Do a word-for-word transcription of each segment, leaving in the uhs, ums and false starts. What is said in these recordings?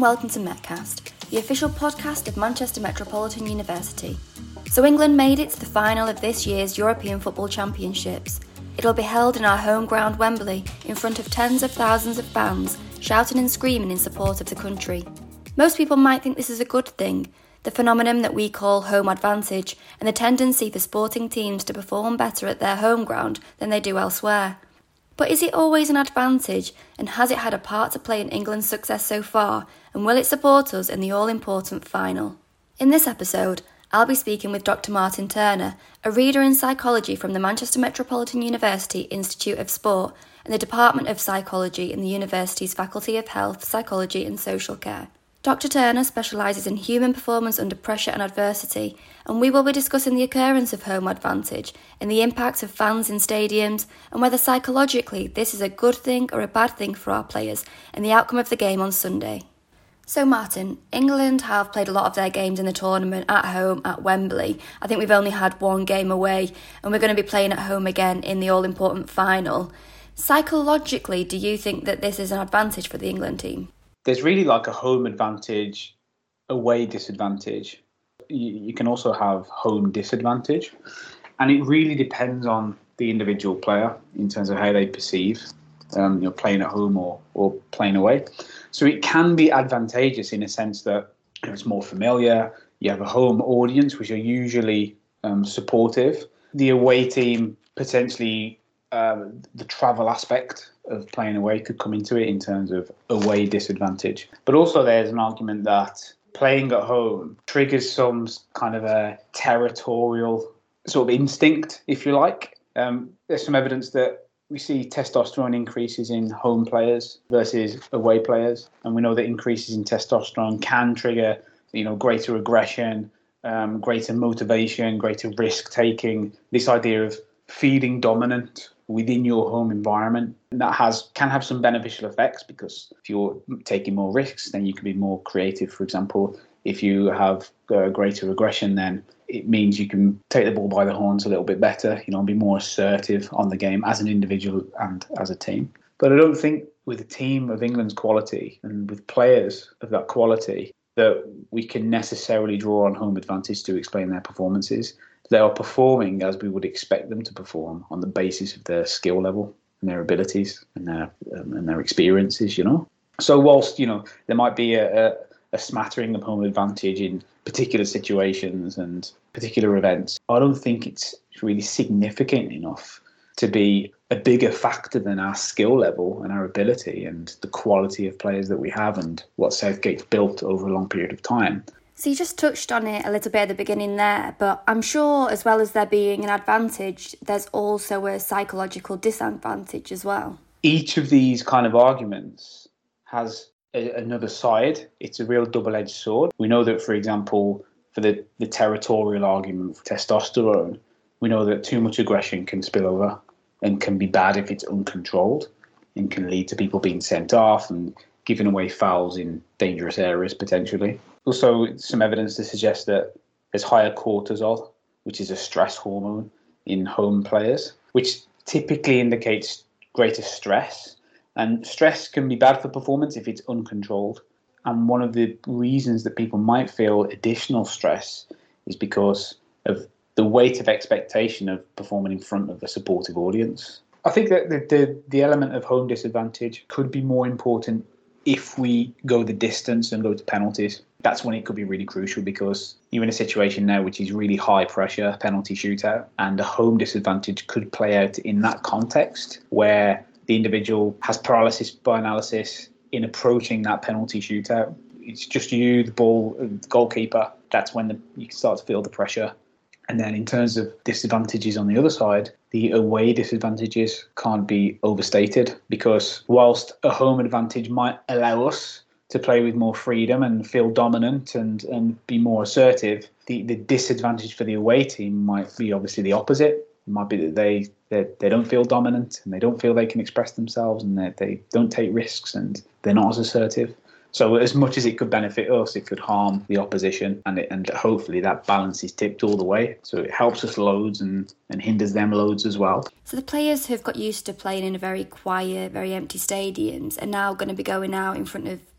welcome to Metcast, the official podcast of Manchester Metropolitan University. So England made it to the final of this year's European Football Championships. It'll be held in our home ground Wembley in front of tens of thousands of fans, shouting and screaming in support of the country. Most people might think this is a good thing, the phenomenon that we call home advantage and the tendency for sporting teams to perform better at their home ground than they do elsewhere. But is it always an advantage, and has it had a part to play in England's success so far, and will it support us in the all-important final? In this episode, I'll be speaking with Doctor Martin Turner, a reader in psychology from the Manchester Metropolitan University Institute of Sport and the Department of Psychology in the university's Faculty of Health, Psychology and Social Care. Doctor Turner specialises in human performance under pressure and adversity, and we will be discussing the occurrence of home advantage and the impact of fans in stadiums, and whether psychologically this is a good thing or a bad thing for our players and the outcome of the game on Sunday. So Martin, England have played a lot of their games in the tournament at home at Wembley. I think we've only had one game away, and we're going to be playing at home again in the all-important final. Psychologically, do you think that this is an advantage for the England team? There's really like a home advantage, away disadvantage. You, you can also have home disadvantage. And it really depends on the individual player in terms of how they perceive um, you know, playing at home or, or playing away. So it can be advantageous in a sense that you know, it's more familiar. You have a home audience, which are usually um, supportive. The away team, potentially uh, the travel aspect of playing away could come into it in terms of away disadvantage. But also there's an argument that playing at home triggers some kind of a territorial sort of instinct, if you like. Um, there's some evidence that we see testosterone increases in home players versus away players. And we know that increases in testosterone can trigger, you know, greater aggression, um, greater motivation, greater risk taking, this idea of feeling dominant within your home environment. And that has can have some beneficial effects, because if you're taking more risks, then you can be more creative. For example, if you have uh, greater aggression, then it means you can take the ball by the horns a little bit better, you know, and be more assertive on the game as an individual and as a team. But I don't think with a team of England's quality and with players of that quality that we can necessarily draw on home advantage to explain their performances. They are performing as we would expect them to perform on the basis of their skill level and their abilities and their um, and their experiences, you know. So whilst, you know, there might be a, a, a smattering of home advantage in particular situations and particular events, I don't think it's really significant enough to be a bigger factor than our skill level and our ability and the quality of players that we have and what Southgate's built over a long period of time. So you just touched on it a little bit at the beginning there, but I'm sure as well as there being an advantage, there's also a psychological disadvantage as well. Each of these kind of arguments has a, another side. It's a real double-edged sword. We know that, for example, for the, the territorial argument for testosterone, we know that too much aggression can spill over and can be bad if it's uncontrolled and can lead to people being sent off and giving away fouls in dangerous areas potentially. Also, some evidence to suggest that there's higher cortisol, which is a stress hormone in home players, which typically indicates greater stress. And stress can be bad for performance if it's uncontrolled. And one of the reasons that people might feel additional stress is because of the weight of expectation of performing in front of a supportive audience. I think that the, the, the element of home disadvantage could be more important if we go the distance and go to penalties. That's when it could be really crucial, because you're in a situation now which is really high pressure, penalty shootout, and a home disadvantage could play out in that context where the individual has paralysis by analysis in approaching that penalty shootout. It's just you, the ball, the goalkeeper. That's when the, you can start to feel the pressure. And then in terms of disadvantages on the other side, the away disadvantages can't be overstated, because whilst a home advantage might allow us to play with more freedom and feel dominant and, and be more assertive, the, the disadvantage for the away team might be obviously the opposite. It might be that they, they, they don't feel dominant and they don't feel they can express themselves and they, they don't take risks and they're not as assertive. So as much as it could benefit us, it could harm the opposition, and it, and hopefully that balance is tipped all the way. So it helps us loads and, and hinders them loads as well. So the players who've got used to playing in a very quiet, very empty stadiums are now going to be going out in front of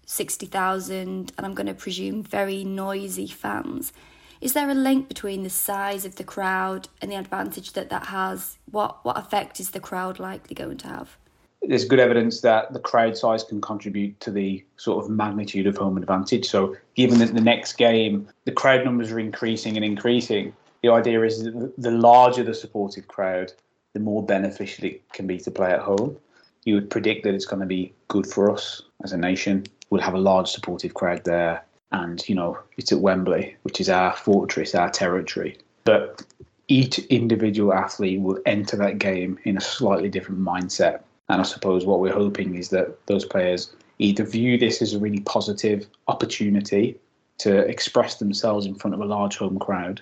sixty thousand, and I'm going to presume very noisy fans. Is there a link between the size of the crowd and the advantage that that has? What what effect is the crowd likely going to have? There's good evidence that the crowd size can contribute to the sort of magnitude of home advantage. So given that the next game, the crowd numbers are increasing and increasing, the idea is that the larger the supportive crowd, the more beneficial it can be to play at home. You would predict that it's going to be good for us as a nation. We'll have a large supportive crowd there. And, you know, it's at Wembley, which is our fortress, our territory. But each individual athlete will enter that game in a slightly different mindset. And I suppose what we're hoping is that those players either view this as a really positive opportunity to express themselves in front of a large home crowd,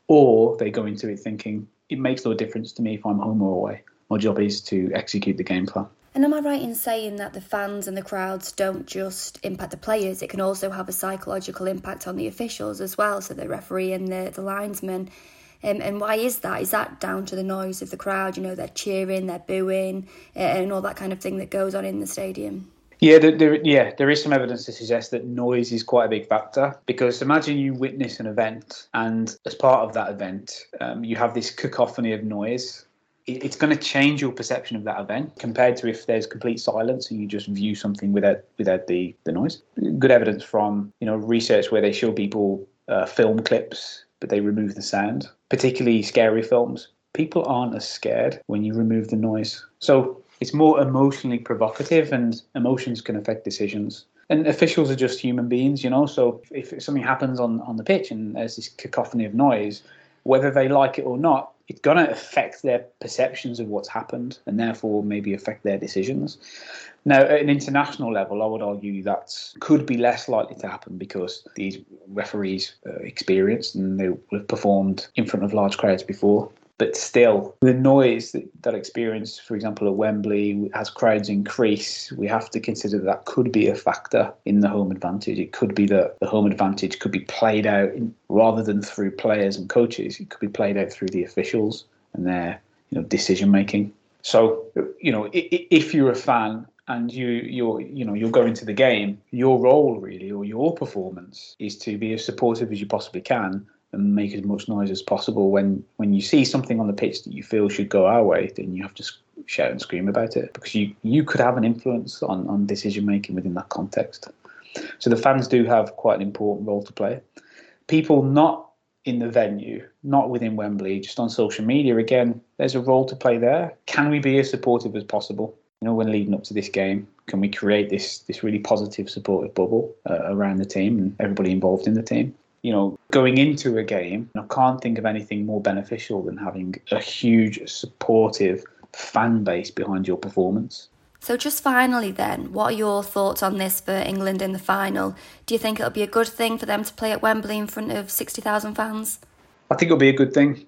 or they go into it thinking, it makes no difference to me if I'm home or away. My job is to execute the game plan. And am I right in saying that the fans and the crowds don't just impact the players, it can also have a psychological impact on the officials as well, so the referee and the, the linesman? Um, and why is that? Is that down to the noise of the crowd? You know, they're cheering, they're booing, uh, and all that kind of thing that goes on in the stadium? Yeah, there, there, yeah, there is some evidence to suggest that noise is quite a big factor, because imagine you witness an event and as part of that event, um, you have this cacophony of noise. It's going to change your perception of that event compared to if there's complete silence and you just view something without without the, the noise. Good evidence from, you know, research where they show people uh, film clips, but they remove the sound, particularly scary films. People aren't as scared when you remove the noise. So it's more emotionally provocative, and emotions can affect decisions. And officials are just human beings, you know, so if something happens on, on the pitch and there's this cacophony of noise, whether they like it or not, it's going to affect their perceptions of what's happened and therefore maybe affect their decisions. Now, at an international level, I would argue that could be less likely to happen because these referees are experienced and they have performed in front of large crowds before. But still, the noise that, that experience, for example, at Wembley, as crowds increase, we have to consider that, that could be a factor in the home advantage. It could be that the home advantage could be played out in, rather than through players and coaches. It could be played out through the officials and their, you know, decision making. So, you know, if you're a fan and you you're you know you're going to the game, your role really, or your performance, is to be as supportive as you possibly can and make as much noise as possible. When when you see something on the pitch that you feel should go our way, then you have to shout and scream about it, because you, you could have an influence on, on decision making within that context. So the fans do have quite an important role to play. People not in the venue, not within Wembley, just on social media, again, there's a role to play there. Can we be as supportive as possible? You know, when leading up to this game, can we create this this really positive, supportive bubble uh, around the team and everybody involved in the team? You know, going into a game, I can't think of anything more beneficial than having a huge, supportive fan base behind your performance. So just finally then, what are your thoughts on this for England in the final? Do you think it'll be a good thing for them to play at Wembley in front of sixty thousand fans? I think it'll be a good thing.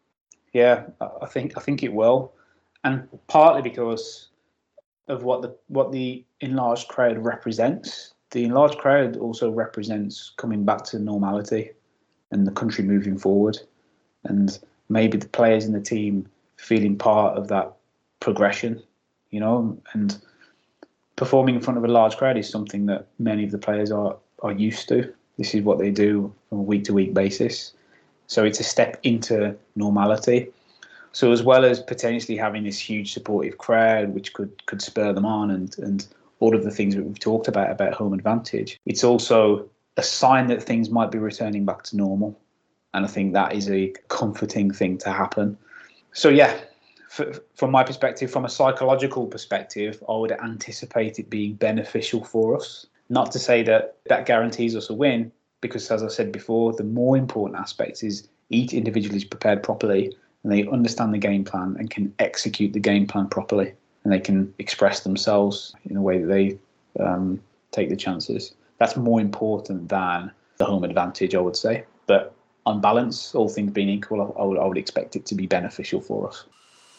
Yeah, I think I think it will. And partly because of what the what the enlarged crowd represents. The enlarged crowd also represents coming back to normality and the country moving forward, and maybe the players in the team feeling part of that progression, you know, and performing in front of a large crowd is something that many of the players are, are used to. This is what they do on a week-to-week basis. So it's a step into normality. So as well as potentially having this huge supportive crowd, which could, could spur them on and, and all of the things that we've talked about, about home advantage, it's also a sign that things might be returning back to normal. And I think that is a comforting thing to happen. So yeah, f- from my perspective, from a psychological perspective, I would anticipate it being beneficial for us. Not to say that that guarantees us a win, because as I said before, the more important aspect is each individual is prepared properly and they understand the game plan and can execute the game plan properly, and they can express themselves in a way that they um, take the chances. That's more important than the home advantage, I would say. But on balance, all things being equal, I would, I would expect it to be beneficial for us.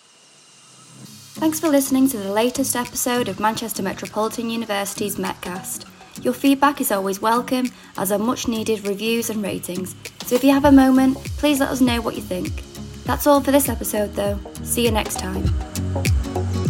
Thanks for listening to the latest episode of Manchester Metropolitan University's Metcast. Your feedback is always welcome, as are much needed reviews and ratings. So if you have a moment, please let us know what you think. That's all for this episode though. See you next time.